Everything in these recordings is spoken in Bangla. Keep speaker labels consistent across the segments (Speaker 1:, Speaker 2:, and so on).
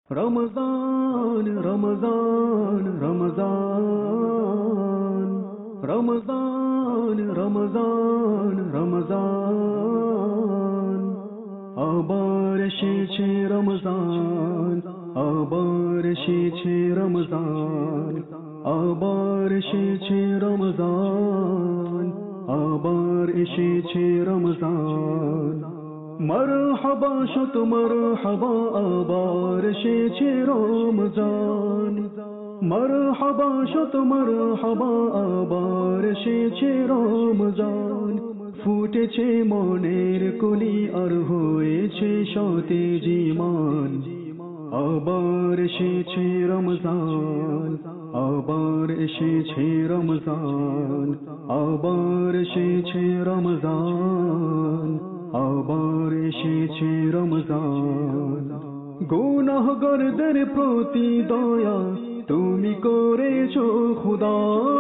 Speaker 1: रमजान रमजान रमजान रमजान रमजान रमजान আবার এসেছে রমজান আবার এসেছে রমজান আবার এসেছে রমজান আবার এসেছে রমজান মরহবা শত মরহবা আবার এসেছে রমজান মরহবা শত মরহবা আবার এসেছে রমজান ফুটেছে মনের কলি আর হয়েছে সতেজ ঈমান আবার এসেছে রমজান আবার এসেছে রমজান আবার এসেছে রমজান আবার এসেছে রমজান গুনাহগারদের প্রতি দয়া তুমি করেছো খোদা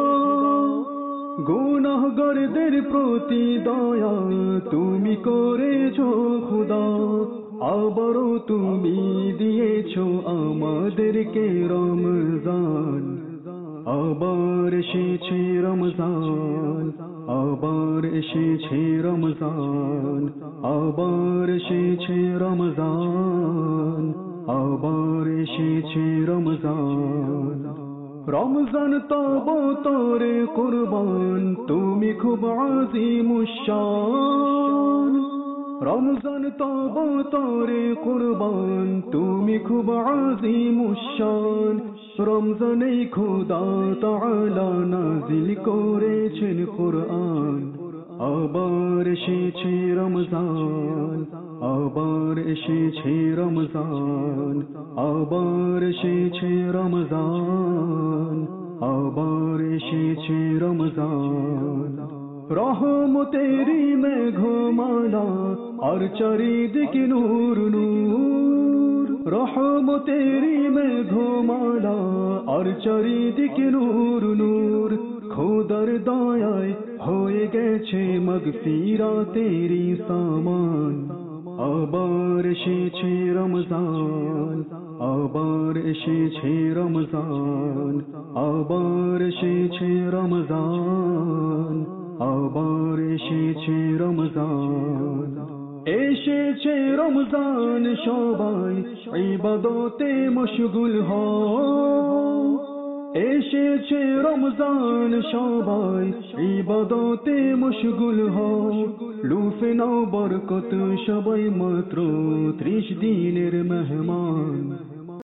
Speaker 1: গুনাহগারদের প্রতি দয়া তুমি করেছো খোদা আবারও তুমি দিয়েছো আমাদেরকে রমজান আবার এসেছে রমজান আবার এসেছে রমজান আবার এসেছে রমজান আবার এসেছে রমজান রমজান তব তোরে কুরবান তুমি খুব আজিমুশ শান রমজান তব তোরে কুরবান তুমি খুব আজিমুশ শান রমজানে খোদা তাআলা নাযিল করেছেন কুরআন আবার এসেছে রমজান আবার এসেছে রমজান আবার এসেছে রমজান আবার এসেছে রমজান রহমতেরি মেঘমালা আর চারিদিকে নূর নূর রহমতেরি মেঘমালা আর চারিদিকে নূর নূর খোদার দয়ায় হয়ে গেছে মাগফিরাতেরি সামান আবার এসেছে রমজান আবার এসেছে রমজান আবার এসেছে রমজান আবার এসেছে রমজান এসেছে রমজান সবাই ইবাদতে মশগুল হও এসেছে রমজান সবাই ইবাদতে মশগুল হও লুফে নাও বরকত সবাই মাত্র 30 দিনের মেহমান